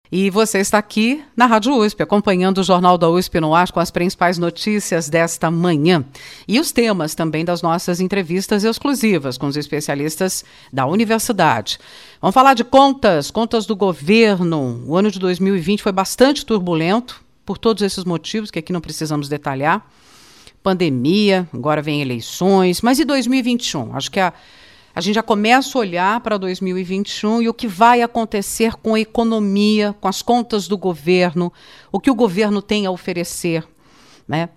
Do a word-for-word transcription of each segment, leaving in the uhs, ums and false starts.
E você está aqui na Rádio U S P, acompanhando o Jornal da U S P no ar com as principais notícias desta manhã. E os temas também das nossas entrevistas exclusivas com os especialistas da universidade. Vamos falar de contas, contas do governo. O ano de dois mil e vinte foi bastante turbulento, por todos esses motivos que aqui não precisamos detalhar. Pandemia, agora vem eleições, mas e dois mil e vinte e um? Acho que a A gente já começa a olhar para dois mil e vinte e um e o que vai acontecer com a economia, com as contas do governo, o que o governo tem a oferecer, né?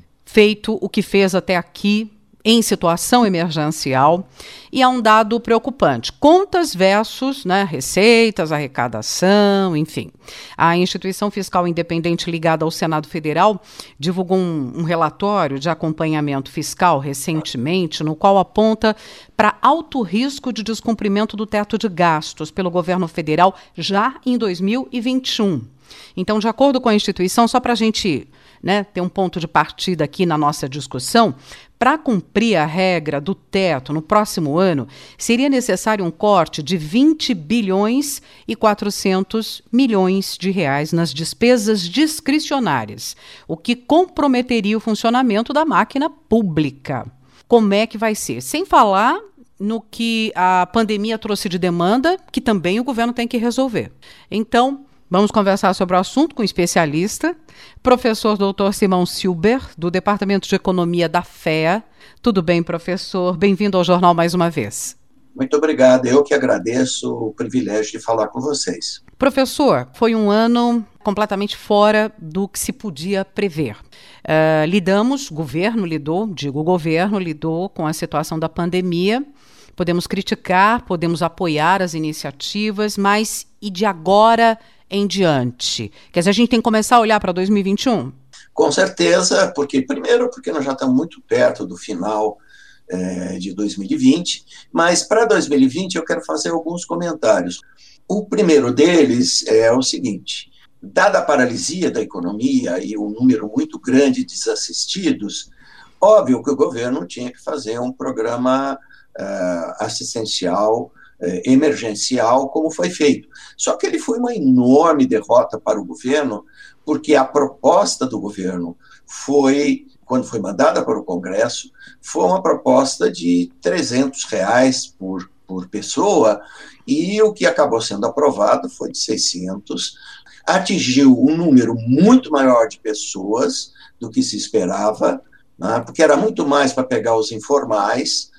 Feito o que fez até aqui em situação emergencial. E há um dado preocupante: contas versus, né, receitas, arrecadação, enfim. A instituição fiscal independente ligada ao Senado Federal divulgou um, um relatório de acompanhamento fiscal recentemente, no qual aponta para alto risco de descumprimento do teto de gastos pelo governo federal já em dois mil e vinte e um. Então, de acordo com a instituição, só para a gente, né, ter um ponto de partida aqui na nossa discussão, para cumprir a regra do teto no próximo ano, seria necessário um corte de vinte bilhões e quatrocentos milhões de reais nas despesas discricionárias, o que comprometeria o funcionamento da máquina pública. Como é que vai ser? Sem falar no que a pandemia trouxe de demanda, que também o governo tem que resolver. Então, vamos conversar sobre o assunto com um especialista, professor doutor Simão Silber, do Departamento de Economia da F E A. Tudo bem, professor? Bem-vindo ao jornal mais uma vez. Muito obrigado, eu que agradeço o privilégio de falar com vocês. Professor, foi um ano completamente fora do que se podia prever. Uh, lidamos, o governo lidou, digo, o governo lidou com a situação da pandemia. Podemos criticar, podemos apoiar as iniciativas, mas e de agora em diante? Quer dizer, a gente tem que começar a olhar para dois mil e vinte e um? Com certeza, porque primeiro porque nós já estamos muito perto do final é, de dois mil e vinte, mas para dois mil e vinte eu quero fazer alguns comentários. O primeiro deles é o seguinte: dada a paralisia da economia e um número muito grande de desassistidos, óbvio que o governo tinha que fazer um programa uh, assistencial emergencial, como foi feito. Só que ele foi uma enorme derrota para o governo, porque a proposta do governo foi, quando foi mandada para o Congresso, foi uma proposta de trezentos reais por, por pessoa, e o que acabou sendo aprovado foi de seiscentos, atingiu um número muito maior de pessoas do que se esperava, né, porque era muito mais para pegar os informais,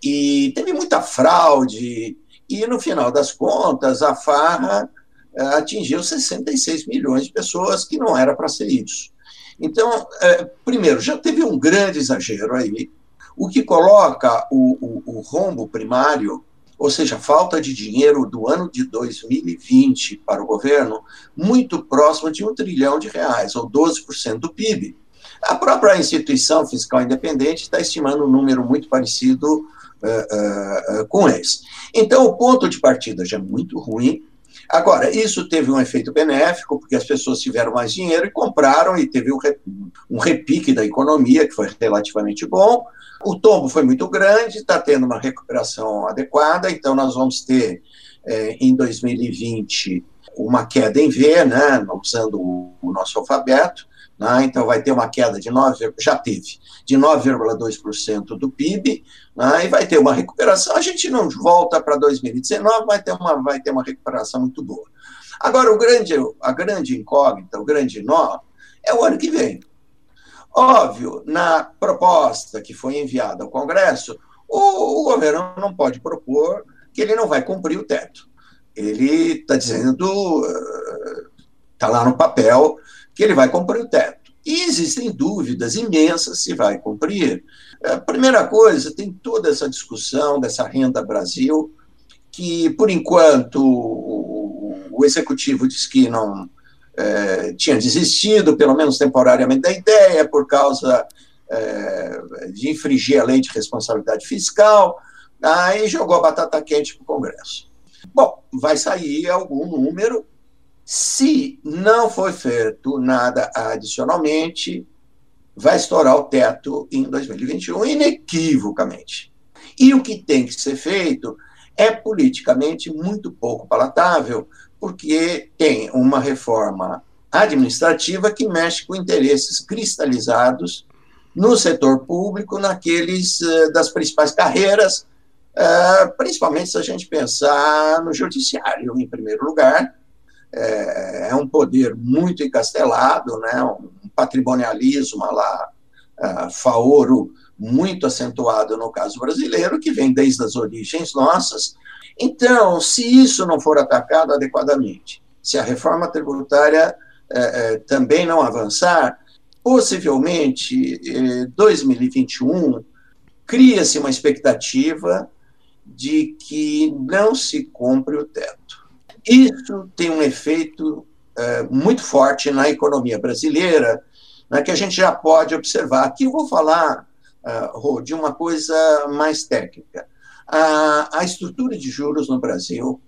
e teve muita fraude. E, no final das contas, a farra eh, atingiu sessenta e seis milhões de pessoas, que não era para ser isso. Então, eh, primeiro, já teve um grande exagero aí, o que coloca o, o, o rombo primário, ou seja, a falta de dinheiro do ano de dois mil e vinte para o governo, muito próximo de um trilhão de reais, ou doze por cento do P I B. A própria instituição fiscal independente está estimando um número muito parecido Uh, uh, uh, com esse. Então, o ponto de partida já é muito ruim. Agora, isso teve um efeito benéfico, porque as pessoas tiveram mais dinheiro e compraram, e teve um, rep um repique da economia, que foi relativamente bom. O tombo foi muito grande, está tendo uma recuperação adequada, então nós vamos ter, eh, em dois mil e vinte, uma queda em V, né, usando o, o nosso alfabeto. Né, então vai ter uma queda de nove, já teve, de nove vírgula dois por cento do P I B, né, e vai ter uma recuperação. A gente não volta para dois mil e dezenove, vai ter, uma, vai ter uma recuperação muito boa. Agora, o grande, a grande incógnita, o grande nó, é o ano que vem. Óbvio, na proposta que foi enviada ao Congresso, o, o governo não pode propor que ele não vai cumprir o teto. Ele está dizendo, está lá no papel, que ele vai cumprir o teto. E existem dúvidas imensas se vai cumprir. A primeira coisa, tem toda essa discussão dessa renda Brasil, que, por enquanto, o Executivo diz que não é, tinha desistido, pelo menos temporariamente, da ideia, por causa é, de infringir a lei de responsabilidade fiscal, aí jogou a batata quente para o Congresso. Bom, vai sair algum número. Se não for feito nada adicionalmente, vai estourar o teto em dois mil e vinte e um, inequivocamente. E o que tem que ser feito é politicamente muito pouco palatável, porque tem uma reforma administrativa que mexe com interesses cristalizados no setor público, naqueles uh, das principais carreiras, uh, principalmente se a gente pensar no judiciário, em primeiro lugar. É, é um poder muito encastelado, né, um patrimonialismo lá, uh, faoro, muito acentuado no caso brasileiro, que vem desde as origens nossas. Então, se isso não for atacado adequadamente, se a reforma tributária eh, eh, também não avançar, possivelmente, eh, dois mil e vinte e um, cria-se uma expectativa de que não se cumpre o teto. Isso tem um efeito eh, muito forte na economia brasileira, né, que a gente já pode observar. Aqui eu vou falar, uh, de uma coisa mais técnica. A, a estrutura de juros no Brasil,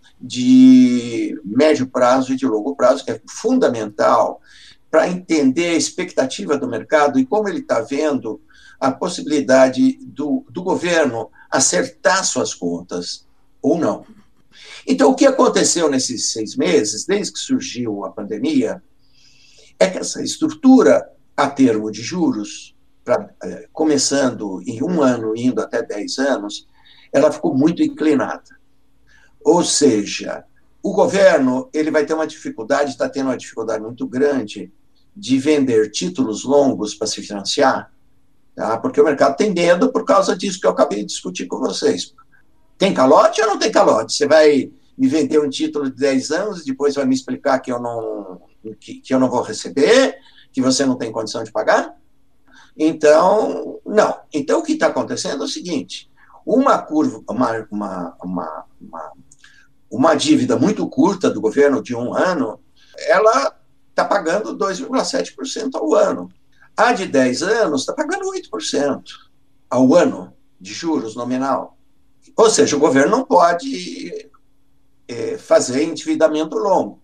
de médio prazo e de longo prazo, que é fundamental para entender a expectativa do mercado e como ele está vendo a possibilidade do, do governo acertar suas contas ou não. Então, o que aconteceu nesses seis meses, desde que surgiu a pandemia, é que essa estrutura a termo de juros, pra, começando em um ano, indo até dez anos, ela ficou muito inclinada. Ou seja, o governo ele vai ter uma dificuldade, está tendo uma dificuldade muito grande de vender títulos longos para se financiar, tá? Porque o mercado tem medo por causa disso que eu acabei de discutir com vocês. Tem calote ou não tem calote? Você vai me vender um título de dez anos e depois vai me explicar que eu não, que, que eu não vou receber, que você não tem condição de pagar? Então, não. Então, o que está acontecendo é o seguinte: uma curva, uma, uma, uma, uma, uma dívida muito curta do governo de um ano, ela está pagando dois vírgula sete por cento ao ano. A de dez anos está pagando oito por cento ao ano de juros nominal. Ou seja, o governo não pode é, fazer endividamento longo.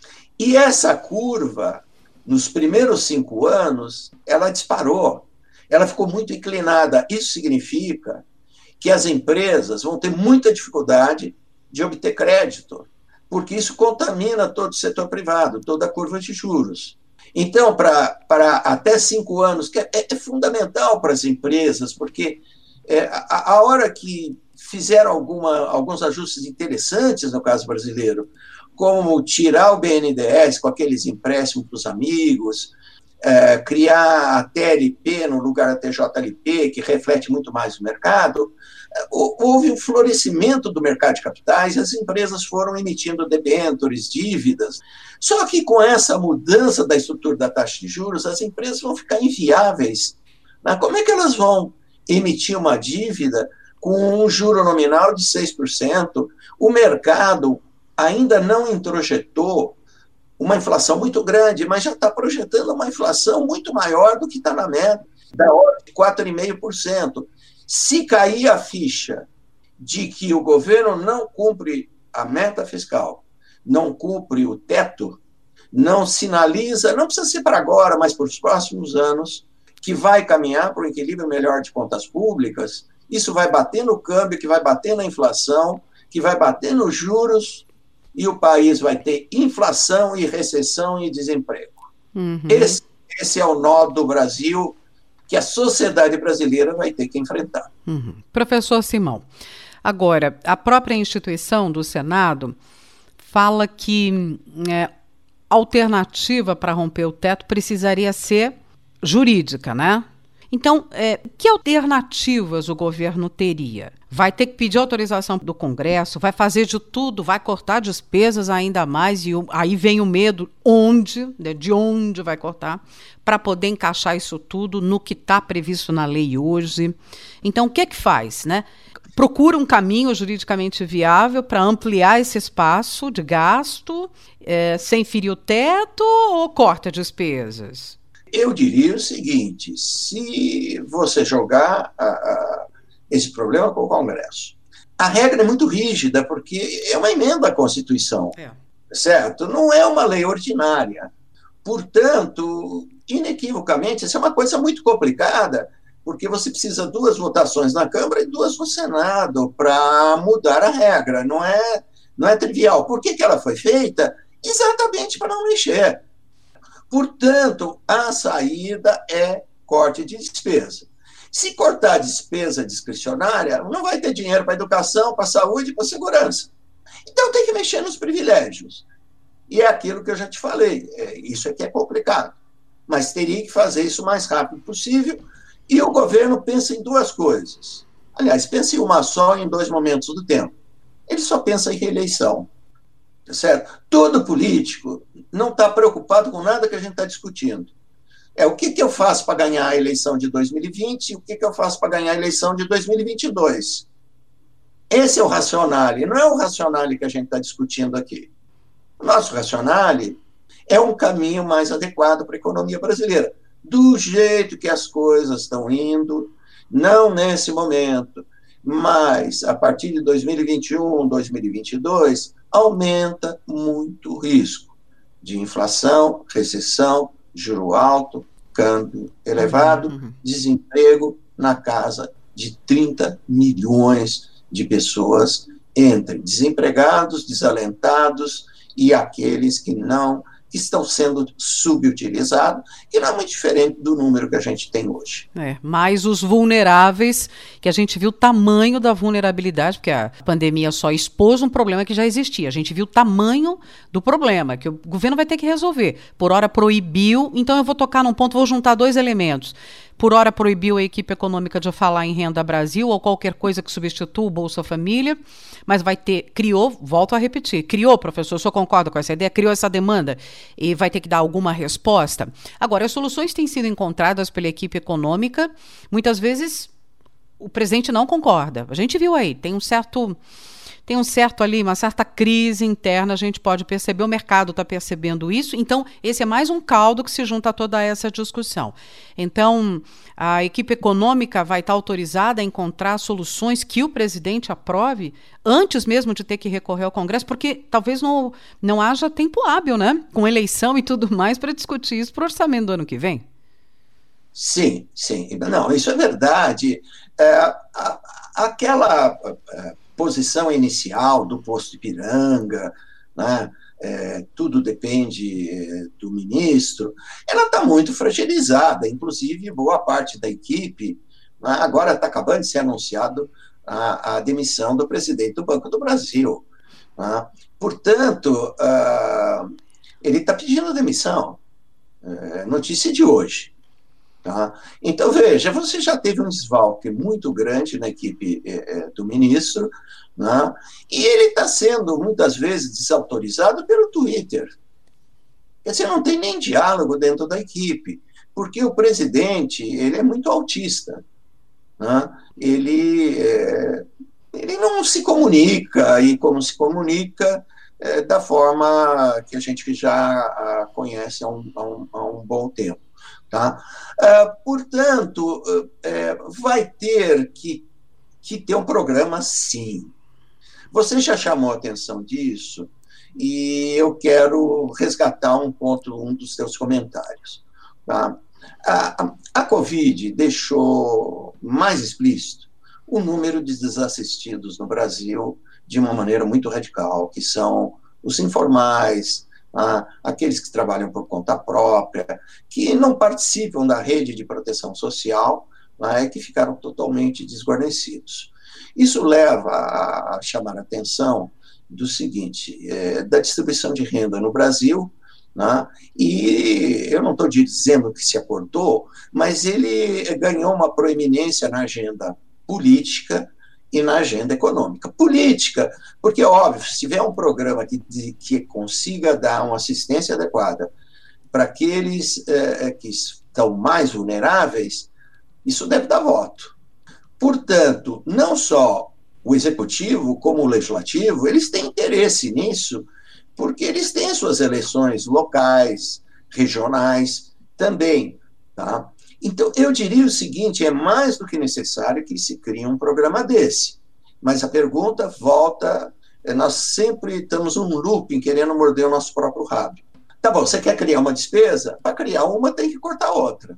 E essa curva, nos primeiros cinco anos, ela disparou. Ela ficou muito inclinada. Isso significa que as empresas vão ter muita dificuldade de obter crédito, porque isso contamina todo o setor privado, toda a curva de juros. Então, para até cinco anos, que é, é fundamental para as empresas, porque é, a, a hora que fizeram alguma, alguns ajustes interessantes no caso brasileiro, como tirar o B N D E S com aqueles empréstimos para os amigos, é, criar a T L P no lugar da T J L P, que reflete muito mais o mercado, houve um florescimento do mercado de capitais e as empresas foram emitindo debêntures, dívidas. Só que com essa mudança da estrutura da taxa de juros, as empresas vão ficar inviáveis. Né? Como é que elas vão emitir uma dívida com um juro nominal de seis por cento? O mercado ainda não introjetou uma inflação muito grande, mas já está projetando uma inflação muito maior do que está na meta, da ordem de quatro vírgula cinco por cento. Se cair a ficha de que o governo não cumpre a meta fiscal, não cumpre o teto, não sinaliza, não precisa ser para agora, mas para os próximos anos, que vai caminhar para um equilíbrio melhor de contas públicas, isso vai bater no câmbio, que vai bater na inflação, que vai bater nos juros, e o país vai ter inflação e recessão e desemprego. Uhum. Esse, esse é o nó do Brasil que a sociedade brasileira vai ter que enfrentar. Uhum. Professor Simão, agora, a própria instituição do Senado fala que é, a alternativa para romper o teto precisaria ser jurídica, né? Então, é, que alternativas o governo teria? Vai ter que pedir autorização do Congresso, vai fazer de tudo, vai cortar despesas ainda mais, e o, aí vem o medo, onde, né, de onde vai cortar, para poder encaixar isso tudo no que está previsto na lei hoje. Então, o que é que faz, né? Procura um caminho juridicamente viável para ampliar esse espaço de gasto, é, sem ferir o teto, ou corta despesas? Eu diria o seguinte: se você jogar a, a, esse problema com o Congresso, a regra é muito rígida, porque é uma emenda à Constituição, é. certo? Não é uma lei ordinária. Portanto, inequivocamente, isso é uma coisa muito complicada, porque você precisa de duas votações na Câmara e duas no Senado para mudar a regra. Não é, não é trivial. Por que que ela foi feita? Exatamente para não mexer. Portanto, a saída é corte de despesa. Se cortar a despesa discricionária, não vai ter dinheiro para educação, para saúde e para segurança. Então tem que mexer nos privilégios. E é aquilo que eu já te falei, é, isso aqui é complicado. Mas teria que fazer isso o mais rápido possível. E o governo pensa em duas coisas. Aliás, pensa em uma só em dois momentos do tempo. Ele só pensa em reeleição. Tá certo? Todo político não está preocupado com nada que a gente está discutindo. É o que, que eu faço para ganhar a eleição de dois mil e vinte e o que, que eu faço para ganhar a eleição de dois mil e vinte e dois. Esse é o racionale, não é o racionale que a gente está discutindo aqui. O nosso racionale é um caminho mais adequado para a economia brasileira. Do jeito que as coisas estão indo, não nesse momento, mas a partir de dois mil e vinte e um, dois mil e vinte e dois, aumenta muito o risco de inflação, recessão, juro alto, câmbio elevado, uhum. desemprego na casa de trinta milhões de pessoas, entre desempregados, desalentados e aqueles que não, que estão sendo subutilizados, que não é muito diferente do número que a gente tem hoje. É, mais os vulneráveis, que a gente viu o tamanho da vulnerabilidade, porque a pandemia só expôs um problema que já existia. A gente viu o tamanho do problema, que o governo vai ter que resolver. Por hora proibiu, então eu vou tocar num ponto, vou juntar dois elementos. Por hora proibiu a equipe econômica de falar em Renda Brasil ou qualquer coisa que substitua o Bolsa Família, mas vai ter, criou, volto a repetir, criou, professor, o senhor concorda com essa ideia? Criou essa demanda e vai ter que dar alguma resposta? Agora, as soluções têm sido encontradas pela equipe econômica, muitas vezes o presidente não concorda. A gente viu aí, tem um certo... Tem um certo ali, uma certa crise interna, a gente pode perceber, o mercado está percebendo isso, então esse é mais um caldo que se junta a toda essa discussão. Então, a equipe econômica vai estar autorizada a encontrar soluções que o presidente aprove antes mesmo de ter que recorrer ao Congresso, porque talvez não, não haja tempo hábil, né, com eleição e tudo mais, para discutir isso para o orçamento do ano que vem. Sim, sim. Não, isso é verdade. É, a, aquela... É, posição inicial do posto Ipiranga, né, é, tudo depende é, do ministro, ela está muito fragilizada, inclusive boa parte da equipe, né, agora está acabando de ser anunciado a, a demissão do presidente do Banco do Brasil. Né, portanto, uh, ele está pedindo demissão, é, notícia de hoje. Tá? Então, veja, você já teve um desfalque muito grande na equipe é, do ministro, né? E ele está sendo, muitas vezes, desautorizado pelo Twitter. Quer dizer, não tem nem diálogo dentro da equipe, porque o presidente ele é muito autista. Né? Ele, é, ele não se comunica, e como se comunica é, da forma que a gente já a conhece há um, há um, há um bom tempo. Tá? Uh, portanto, uh, uh, vai ter que, que ter um programa, sim. Você já chamou a atenção disso e eu quero resgatar um ponto, um dos seus comentários. Tá? A, a, a Covid deixou mais explícito o número de desassistidos no Brasil de uma maneira muito radical, que são os informais, Ah, aqueles que trabalham por conta própria, que não participam da rede de proteção social, né, que ficaram totalmente desguarnecidos. Isso leva a chamar a atenção do seguinte, é, da distribuição de renda no Brasil, né, e eu não estou dizendo que se acordou, mas ele ganhou uma proeminência na agenda política e na agenda econômica. Política, porque, óbvio, se tiver um programa que, que consiga dar uma assistência adequada para aqueles é, que estão mais vulneráveis, isso deve dar voto. Portanto, não só o executivo como o legislativo, eles têm interesse nisso, porque eles têm suas eleições locais, regionais, também, tá? Então, eu diria o seguinte, é mais do que necessário que se crie um programa desse. Mas a pergunta volta, nós sempre estamos num looping querendo morder o nosso próprio rabo. Tá bom, você quer criar uma despesa? Para criar uma tem que cortar outra.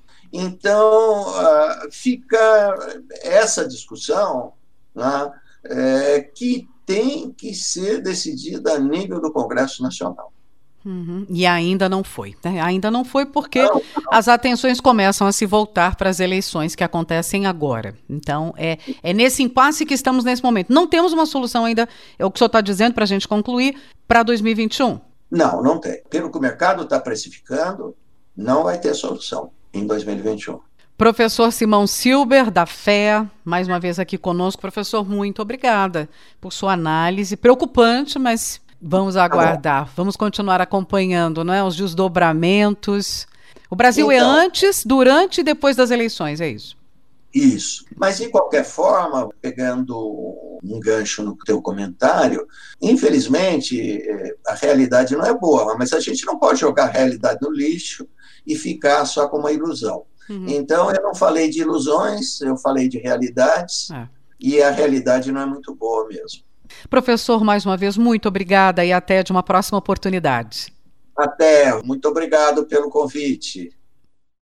Então, uh, fica essa discussão, né, é, que tem que ser decidida a nível do Congresso Nacional. Uhum. E ainda não foi, né? Ainda não foi porque não, não. as atenções começam a se voltar para as eleições que acontecem agora. Então, é, é nesse impasse que estamos nesse momento. Não temos uma solução ainda, é o que o senhor está dizendo para a gente concluir, para dois mil e vinte e um? Não, não tem. Pelo que o mercado está precificando, não vai ter solução em dois mil e vinte e um. Professor Simão Silber, da F E A, mais uma vez aqui conosco. Professor, muito obrigada por sua análise. Preocupante, mas vamos aguardar. Vamos continuar acompanhando, né, os desdobramentos. O Brasil então, é antes, durante e depois das eleições, é isso? Isso. Mas, de qualquer forma, pegando um gancho no teu comentário, infelizmente, a realidade não é boa, mas a gente não pode jogar a realidade no lixo e ficar só com uma ilusão. Uhum. Então, eu não falei de ilusões, eu falei de realidades, é. E a realidade não é muito boa mesmo. Professor, mais uma vez, muito obrigada e até de uma próxima oportunidade. Até, muito obrigado pelo convite.